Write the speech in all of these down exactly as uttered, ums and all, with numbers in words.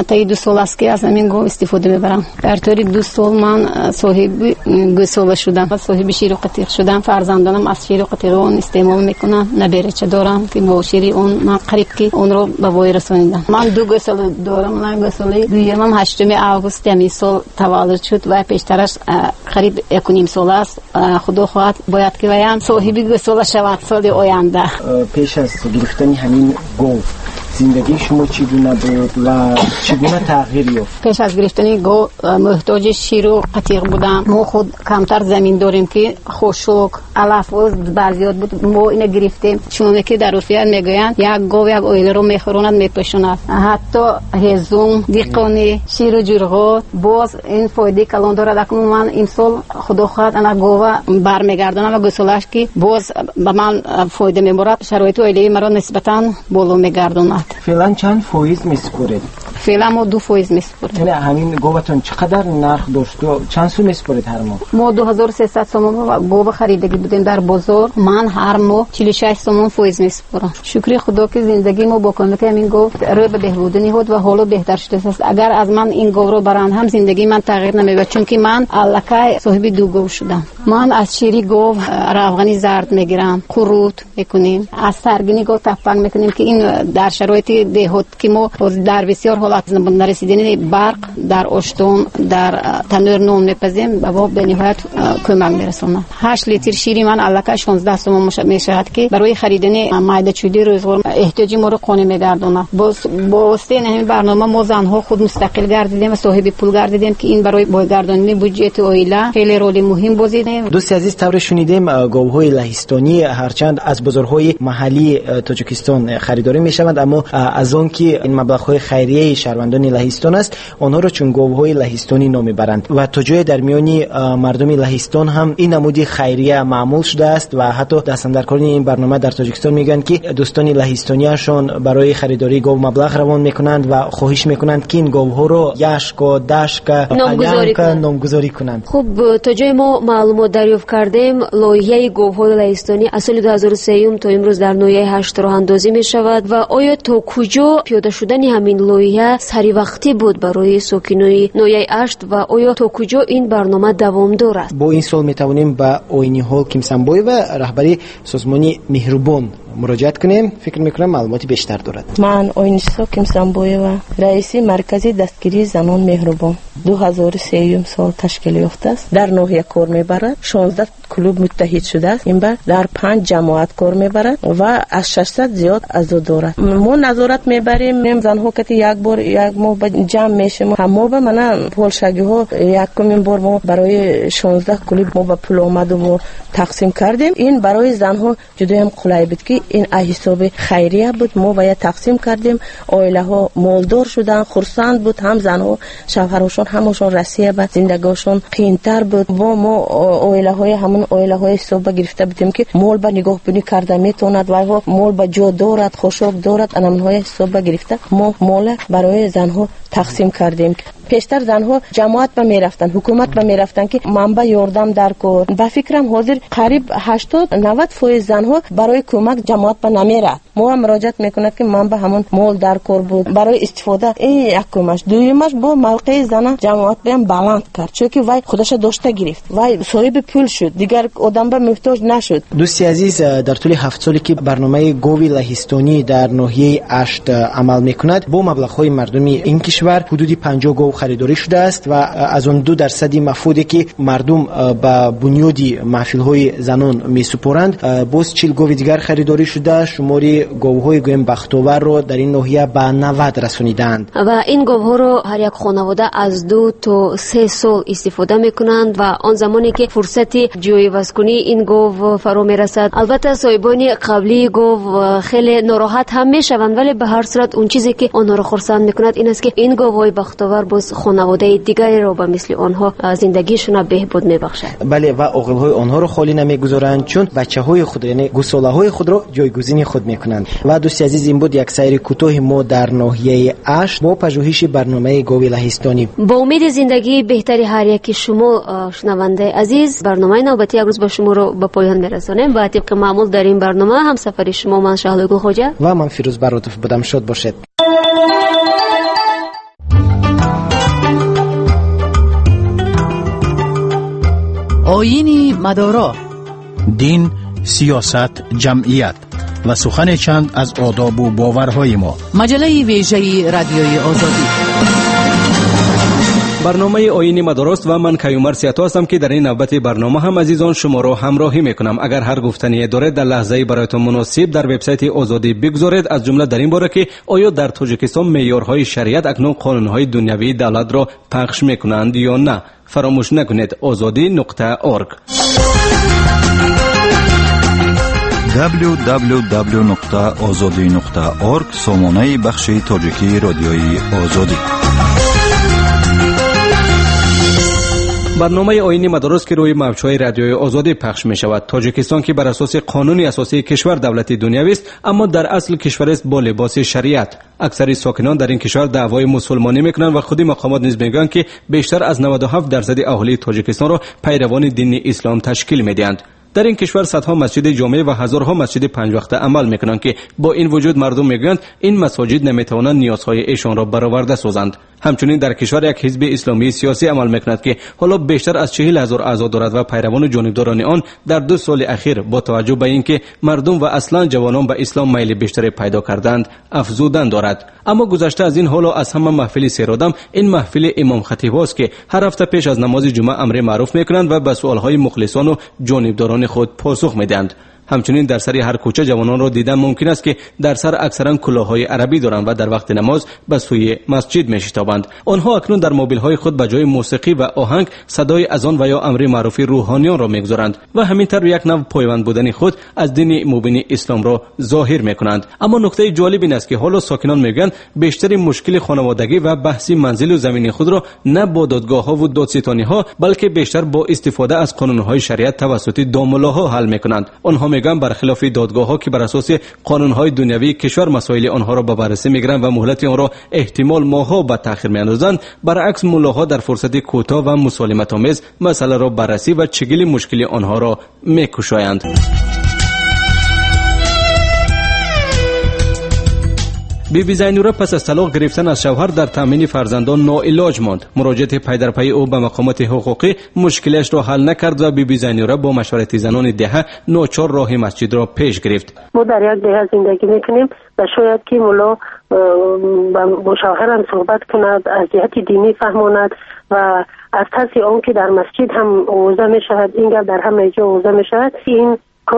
تا دو سال است که از همین گاو استفاده میبرم. در طول دو سال من صاحب گوساله شدم و صاحب شیر و قطیق شدم. فرزندانم از شیر و قطیق اون استعمال میکنن. نبرچه دارم که با شیر اون من قریب که اون رو به وای رسوندم. من دو گوساله دارم. من گوساله دویمم هشتم آگوست همین سال تولد شد و پیشترش قریب یک و نیم سال است. خدا خواهد باید که ویم صاحب گوساله شود سال آینده. پیش از گرفتن همین گاو زندگی شما چگونه بود و چگونه تغییر یافت؟ پیش از گرفتن گاو محتاج شیر و قطیق بودم. ما خود کمتر زمین داریم که خشک علف و زیاد بود. ما اینو گرفتیم چون که در روسیه میگویند یک گاو یک اویل رو میخوراند میپوشاند. حتی هزوم دیقانی شیر و جرغه باز این فایده کلان دارد. اکنون من این سال خدا خواهد انا گاو برمیگردانم و گوساله‌اش که باز به من فایده میبرد. شرایط اویلی مرا نسبتا بالا میگرداند. فعلا چند فایز میسپرید؟ فعلا ما دو فایز میسپرید. یعنی همین گاوتون چقدر نرخ داشت و چند سو میسپرید هر ماه؟ ما دو هزار و سیصد تومان گاو خریدگی بودیم در بازار. من هر ماه چهل و شش تومان فایز میسپرم. شکر خدا که زندگی ما با کمک همین گاو رو به بهبود نهاد و حالا بهتر شده است. اگر از من این گاو رو برن هم زندگی من تغییر نمی‌یابد چون که من الکای صاحب دو گاو شدم. من از شیری گاو روغنی زرد میگیرم، قروت میکنیم، از سرگینی گاو تپنگ میکنیم که این در شرایط دهات که ما در بسیار حالات نرسیدن برق در اشتون در تنور نون میپزیم بابا به نهایت کمک میرسونه. هشت لیتر شیری من الکا شانزده تومان میشود که برای خریدن مایده چولی روزگار احتیاجی ما رو قانع میگردونه. باز با واسطه همین برنامه ما زنها خود مستقل گردیدیم و صاحب پول گردیدیم که این برای بازگرداندن بودجه اویلا خیلی رول مهم بازیده. دوست عزیز طور شنیدیم گاوهای لهستانی هرچند از بازارهای محلی تاجیکستان خریداری میشوند اما از اون که این مبلغ‌های خیریه شهروندان لهستان است آنها را چون گاوهای لهستانی نام میبرند و تا جای در میان مردم لهستان هم این نمودی خیریه معمول شده است و حتی دستاندرکاران این برنامه در تاجیکستان میگن که دوستان لهستانیشان برای خریداری گاو مبلغ روان میکنند و خواهش میکنند که این گاوها رو یشکا دشکا نامگذاری کنند. نامگذاری کنند. خب تا جای ما معلومات دریافت کردیم لایحه گاوهای لهستانی از سال دو هزار و سه تا امروز در ناحیه هشت راه اندازی میشود و آیا تا کجا پیاده شدن همین لایحه سری وقتی بود برای ساکنان ناحیه هشت و آیا تا کجا این برنامه دوام دارد؟ با این سوال میتوانیم به آینی هول کیمسنبوی و رهبری سازمانی مهربان مراجعت کنیم. فکر میکنم معلوماتی بیشتر دارد. من آینیسا کیمسنبوی و رئیس مرکزی دستگیری زنان مهربان دو هزار و سه سال تشکیل یافته است. در ناحیه کار میبرد. شانزده کلوب متحد شده است. این بر در پنج جماعت کار میبرد و از ششصد زیاد عضو دارد. ما نظارت میبریم. زنها که یک بار یک ماه جمع میشیم. همه به من پولشگی ها یک کمین بار ما برای شانزده کلوب ما به پول آمد و تقسیم کردیم. این برای زنها جدا هم قلای بود که این حساب خیریه بود. ما باید تقسیم کردیم. عائله ها مالدار شدن، خرسند بود. هم زنها شوهرشون همشون رسیه به زندگیشون قینتر بود. و ما عائله های همون عائله های حساب گرفته بودیم که مال به نگاه بینی کرده میتوند و مال به جا دارد، خوشاب دارد. انم های حساب گرفته ما مال برای زنها تقسیم کردیم. پیشتر زنها جماعت به میرفتن، حکومت به میرفتن که منبع یاردم در کار. با فکرم حاضر قریب هشتاد نود فیصد زنها برای کمک جماعت به نمیرد. ما مراجعت میکنه که منبع همون مال در کار بود برای استفاده. این یکمش. دویمش با موقع زن جماعت بهم بلند کرد چون که وای خودش داشته گرفت. وای صاحب پول شد. دیگر آدم به محتاج نشد. دوستی عزیز در طول هفت سالی که برنامه گاوی لهستانی در ناحیه هشت عمل میکند با مبلغ‌های مردمی این کشور حدود پنجاه گاو خریداری شده است و از اون دو درصدی مفهودی که مردم به بنیادی محفل‌های زنان میسپرند باز چهل گاو دیگر خریداری شده. شماری گاوهای گویم بختاور رو در این ناحیه به نود رسانیدند و این گاوها رو هر یک خانواده از دو تا سه سال استفاده میکنند و آن زمانی که فرصت جوی واسکنی این گاو فرا میرسد البته صاحبان قبلی گاو خیلی ناراحت هم میشوند ولی به هر صورت اون چیزی که آنها رو خرسند میکند این است که این گاوهای بختاور باز خانواده دیگری رو به مثل آنها زندگیشون بهبود میبخشد. بله و عقل‌های آنها رو خالی نمیگذارند چون بچه‌های خود یعنی گوساله‌های خود رو جایگزین خود میکنند. و دوست عزیز این بود یک سیر کوتاه ما در ناحیه هشت با پژوهش برنامه گاوی لهستانی. با امید زندگی بهتری هر یک شما شنونده عزیز برنامه نوبتی امروز با شما رو به پایان میرسانیم. با طبق معمول در این برنامه هم سفر شما من شهلا گل خواجه و من فیروز براتف بودم. شاد باشید. آیین مدارا، دین، سیاست، جمعیت و سخن چند از آداب و باورهای ما. مجله ویژه رادیوی آزادی. برنامه آیین مدارست و من کیومر سیاتو هستم که در این نوبت برنامه هم عزیزان شما را همراهی میکنم. اگر هر گفتنی دارید در لحظه برایتان مناسب در وبسایت آزادی بگذارید، از جمله در این باره که آیا در تاجیکستان معیارهای شریعت اکنون قانونهای دنیوی دولت را پخش میکنند یا نه. فراموش نکنید آزادی نقطه اورگ. دبلیو دبلیو دبلیو نقطه آزادی نقطه اورگ سامانه بخش تاجیکی رادیوی آزادی. برنامه آیین مدارس که روی موجهای رادیوی آزادی پخش می شود. تاجیکستان که بر اساس قانون اساسی کشور دولتی دنیوی است، اما در اصل کشور است با لباس شریعت. اکثر ساکنان در این کشور دعوای مسلمانی میکنند و خودی مقامات نیز میگویند که بیشتر از نود و هفت درصد اهالی تاجیکستان را پیروان دین اسلام تشکیل میدهند. در این کشور صدها مسجد جامع و هزارها مسجد پنج وقته عمل میکنند که با این وجود مردم میگویند این مساجد نمیتوانند نیازهای ایشان را برآورده سازند. همچنین در کشور یک حزب اسلامی سیاسی عمل میکند که حالا بیشتر از چهل هزار اعضا دارد و پیروان جانبداران آن در دو سال اخیر با توجه به اینکه مردم و اصلا جوانان به اسلام میل بیشتری پیدا کردند افزودن دارد. اما گذشته از این حالا از همه محفل سیرادم این محفل امام خطیب است که هر هفته پیش از نماز جمعه امر معروف میکنند و به سوالهای مخلصان و جانبداران خود پاسخ میدهند. همچنین در سر هر کوچه جوانان را دیدن ممکن است که در سر اکثرا کلاههای عربی دارند و در وقت نماز به سوی مسجد میشتابند. آنها اکنون در موبیل‌های خود به جای موسیقی و آهنگ صدای اذان و یا امر معروف روحانیان را میگذارند و همینطور یک نوع پایبند بودن خود از دین مبین اسلام را ظاهر میکنند. اما نکته جالب این است که حالا ساکنان میگویند بیشتر مشکل خانوادگی و بحثی منزل و زمین خود را نه با دادگاه‌ها و دادستانی‌ها بلکه بیشتر با استفاده از قانون‌های شریعت توسط داملاها حل میکنند. آنها میگن برخلاف دادگاه‌ها که بر اساس قانون‌های دنیوی کشور مسائل آنها را به بررسی میگیرند و مهلت آن را احتمال ماه‌ها به تأخیر میاندازند، برعکس ملاها در فرصت کوتاه و مسالمت‌آمیز مسئله را بررسی و چگیل مشکل آنها را می‌کشایند. بی بی زینوره پس از طلاق گرفتن از شوهر در تامین فرزندان ناعلاج ماند. مراجعه پی در پی او به مقامات حقوقی مشکلش را حل نکرد و بی بی زینوره با مشورت زنان دهه ناچار راه مسجد را پیش گرفت. ما در یک دهه زندگی میکنیم و شاید که مولا با شوهرم صحبت کند، از جهت دینی فهماند و از ترس آن که در مسجد هم آوازه می شود، این گپ در همه جا آوازه می شود، این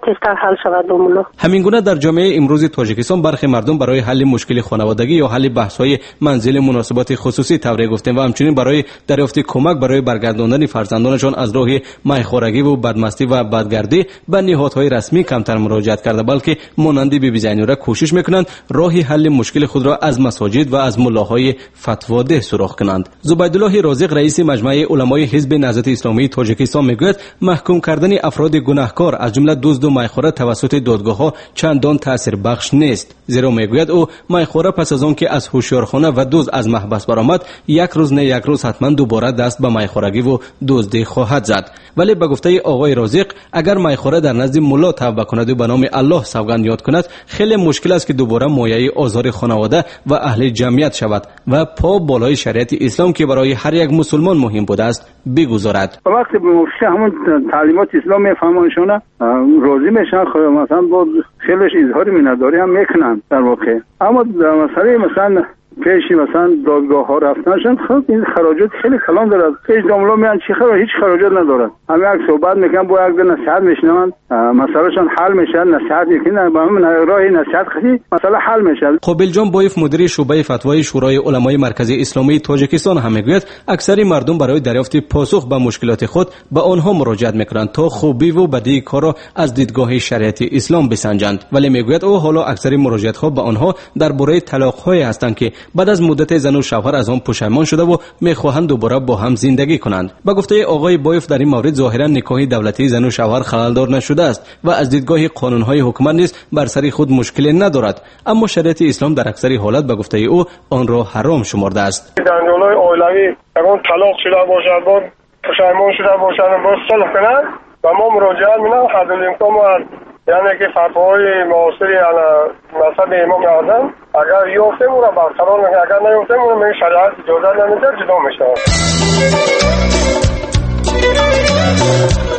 حل شود دومولا. همین گونه در جامعه امروز تاجیکستان برخی مردم برای حل مشکل خانوادگی یا حل بحث‌های منزل مناسبات خصوصی توره گفتند و همچنین برای دریافت کمک برای برگرداندن فرزندانشان از راه میخورگی و بدمستی و بدگردی به نهادهای رسمی کمتر مراجعت کرده، بلکه مانند بی بی زینوره کوشش میکنند راه حل مشکل خود را از مساجد و از ملاهای فتواده سراغ کنند. زبیدالله رازق رئیس مجمع علمای حزب نهضت اسلامی تاجیکستان میگوید محکوم کردن افراد گناهکار از جمله دزد و میخواره توسط دادگاه‌ها چندان تاثیر بخش نیست، زیرا میگوید او میخواره پس از آن که از هوشیارخانه و دزد از محبس برآمد یک روز نه یک روز حتما دوباره دست به میخورگی و دزدی خواهد زد. ولی به گفته آقای رازق اگر میخواره در نزد ملا توبه کند و به نام الله سوگند یاد کند، خیلی مشکل است که دوباره مایه آزار خانواده و اهل جمعیت شود و پا بالای شریعت اسلام که برای هر یک مسلمان مهم بوده است بگذارد. وقتی مفتی همون تعلیمات اسلام میفهمونشونه راضی میشن، مثلا با خیلیش اظهار میناداری هم میکنن در واقع، اما در مسئله مثلا پیشی مثلا دادگاه ها رفتنشون خب این خراجات خیلی کلان دارد. هیچ داملا میان چی خبر، هیچ خراجات ندارد. همه یک صحبت میکنن با یک نصیحت میشنون، مسئلهشون حل میشه، نصیحت میکنن با همین راه نصیحت خیلی مسئله حل میشه. قابل جان بایف مدیر شعبه فتوای شورای علمای مرکزی اسلامی تاجیکستان هم میگوید اکثر مردم برای دریافت پاسخ به مشکلات خود به آنها مراجعت میکنند تا خوبی و بدی کار را از دیدگاه شریعت اسلام بسنجند. ولی میگوید او حالا اکثر مراجعت ها به آنها درباره طلاق های هستند که بعد از مدت زن و شوهر از آن پشیمان شده و میخواهند دوباره با هم زندگی کنند. با گفته آقای بایف در این مورد ظاهرا نکاح دولتی زن و شوهر خللدار نشده است و از دیدگاه قانونهای حکومت نیز بر سر خود مشکلی ندارد، اما شریعت اسلام در اکثر حالات به گفته او آن را حرام شمرده است. زنجیرهای عائلوی اگر طلاق شده باشد با پشیمان شده باشند با صلح کنند و ما مراجعه می‌کنیم حد الامکان، یعنی که فتوای معاصر یعنی مذهب امام اعظم اگر یافتیم او را برقرار میکنیم، اگر نیافتیم او را به شریعت اجازه نمیده جدا میشه.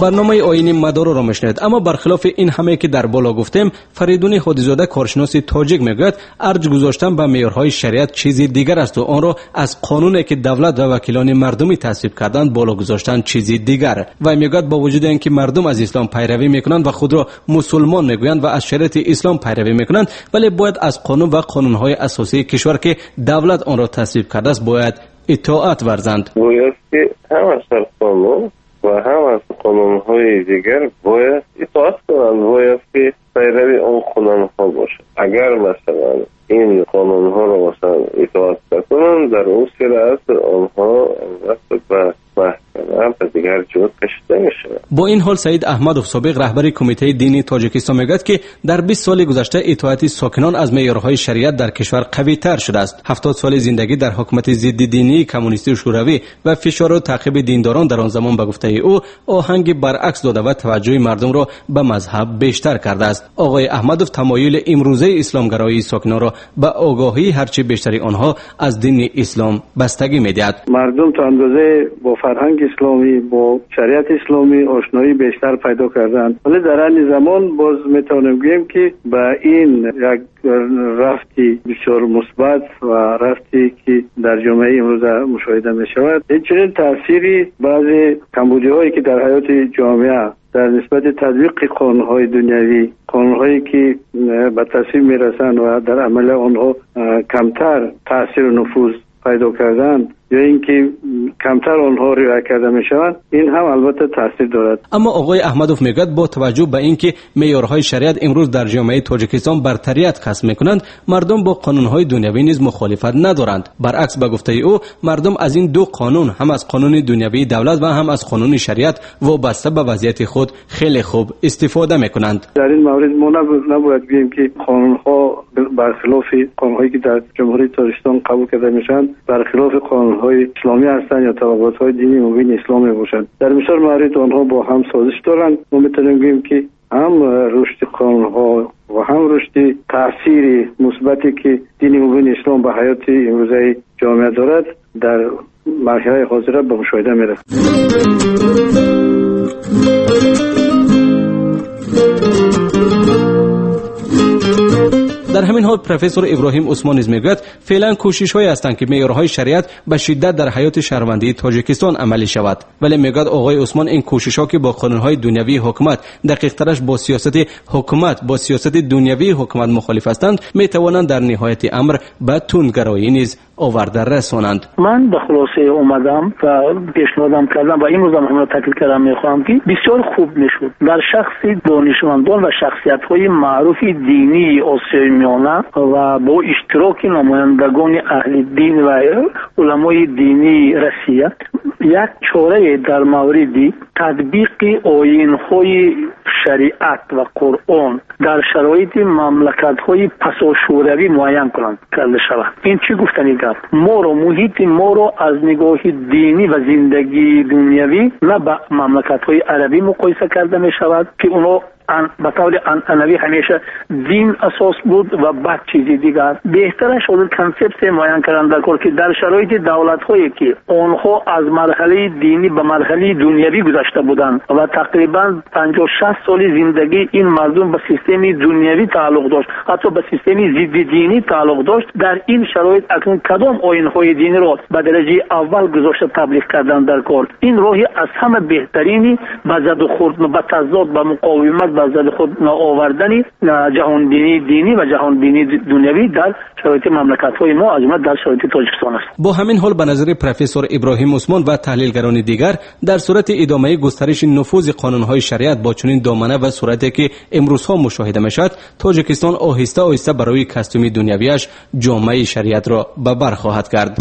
برنامه آیین مدارا را میشنید. اما برخلاف این همه که در بالا گفتیم، فریدون هادیزاده کارشناس تاجیک میگوید ارج گذاشتن به معیارهای شریعت چیزی دیگر است و آن را از قانونی که دولت و وکیلان مردمی تصویب کردند بالا گذاشتن چیزی دیگر. و میگوید با وجود اینکه مردم از اسلام پیروی میکنند و خود را مسلمان میگویند و از شریعت اسلام پیروی میکنند، ولی باید از قانون و قانونهای اساسی کشور که دولت آن را تصویب کرده است باید اطاعت ورزند. باید که هم از قانون و هم از قانونهای دیگر باید اطاعت کنند، باید که پیروی اون قانونها باشد. اگر مثلا این قانونها را مثلا اطاعت کنند، در اون صورت آنها وقت به محکمه و دیگر جهات کشیده می‌شود. با این حال سعید احمدوف سابق رهبر کمیته دینی تاجیکستان میگوید که در بیست سال گذشته اطاعت ساکنان از معیارهای شریعت در کشور قوی‌تر شده است. هفتاد سال زندگی در حکومت ضد دینی کمونیستی و شوروی و فشار و تعقیب دینداران در آن زمان به گفته او آهنگ برعکس داده و توجه مردم را به مذهب بیشتر کرده است. آقای احمدوف تمایل امروزه اسلامگرایی ساکنان را به آگاهی هرچه بیشتری آنها از دین اسلام بستگی می‌دهد. مردم تا اندازه با فرهنگ اسلامی، با شریعت اسلامی آشنایی بیشتر پیدا کردند، ولی در این زمان باز میتونیم بگیم که به این یک رفتی بسیار مثبت و رفتی که در جامعه امروز مشاهده می شود، این تأثیری بعضی کمبودی هایی که در حیات جامعه در نسبت تطبیق قانون‌های دنیوی، قانون‌هایی که به تصویب میرسند و در عمل آنها کمتر تأثیر و نفوذ پیدا کردن یا اینکه کمتر آنها رعایت کرده میشوند، این هم البته تاثیر دارد. اما آقای احمدوف میگوید با توجه به اینکه معیارهای شریعت امروز در جامعه تاجیکستان برتریت کسب میکنند، مردم با قانونهای دنیوی نیز مخالفت ندارند. برعکس به گفته او مردم از این دو قانون، هم از قانون دنیوی دولت و هم از قانون شریعت، وابسته به وضعیت خود خیلی خوب استفاده میکنند. در این مورد ما نباید بگیم که قانونها برخلاف قانونهایی که در جمهوری تاجیکستان قبول کرده میشن برخلاف قانونهای اسلامی هستند یا طبقات‌های دینی مبین اسلامی باشند. در مثال موارد آنها با هم سازش دارند. ما میتونیم بگیم که هم رشد قانونها و هم رشد تأثیر مثبتی که دین مبین اسلام به حیات امروزه جامعه دارد در مرحله حاضره به مشاهده میرسد. در همین حال پروفسور ابراهیم عثمان نیز میگوید فعلا کوشش‌هایی هستند که معیارهای شریعت به شدت در حیات شهروندی تاجیکستان عملی شود، ولی میگوید آقای عثمان این کوشش‌ها که با قانون‌های دنیوی حکومت، دقیق‌ترش با سیاست حکومت با سیاست دنیوی حکومت مخالف هستند، میتوانند در نهایت امر به تندگرایی نیز آورده رسانند. من به خلاصه اومدم و پیشنهادم کردم و این روز هم همه تکلیف کردم میخوام که بسیار خوب میشد در شخص دانشمندان و شخصیت‌های معروف دینی آسیای میانه و با اشتراک نمایندگان اهل دین و علمای دینی روسیه یک چاره در مورد تطبیق آیین‌های شریعت و قرآن در شرایط مملکت‌های پساشوروی معین کنند کرده شود. این چی گفتنی گفت؟ ما رو محیط ما رو از نگاه دینی و زندگی دنیوی نه با مملکت‌های عربی مقایسه کرده می شود که اونا ان به طور انوی همیشه دین اساس بود و بعد چیزی دیگر. بهترش شد کانسپت معین کردن در کار که در شرایط دولت‌هایی که آنها از مرحله دینی به مرحله دنیوی گذشته بودند و تقریبا پنجاه شصت سال زندگی این مردم به سیستم دنیوی تعلق داشت، حتی به سیستم ضد دینی تعلق داشت، در این شرایط اکنون کدام آیین‌های دینی را به درجه اول گذاشته تبلیغ کردن در کار. این راهی از همه بهترینی به زد و خورد و تضاد و مقاومت به زد خود آوردن جهان بینی دینی و جهان بینی دنیوی در شرایط مملکت‌های ما از جمله در شرایط تاجیکستان است. با همین حال به نظر پروفسور ابراهیم عثمان و تحلیلگران دیگر در صورت ادامه گسترش نفوذ قانون‌های شریعت با چنین دامنه و صورتی که امروزها مشاهده می‌شود، تاجیکستان آهسته آهسته برای کاستوم دنیویش جامعه شریعت را به بر خواهد کرد.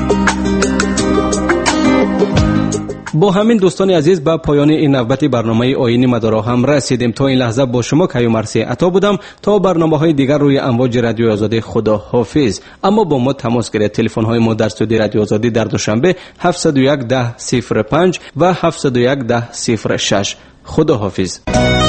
با همین دوستان عزیز به پایان این نوبت برنامه آیین مدارا هم رسیدیم. تا این لحظه با شما کیومرثی عطا بودم. تا برنامه‌های دیگر روی امواج رادیو آزادی، خدا حافظ. اما با ما تماس گیرید. تلفن‌های ما در استودیو رادیو آزادی در دوشنبه هفت صفر یک ده صفر پنج و هفت صفر یک ده صفر شش. خدا حافظ.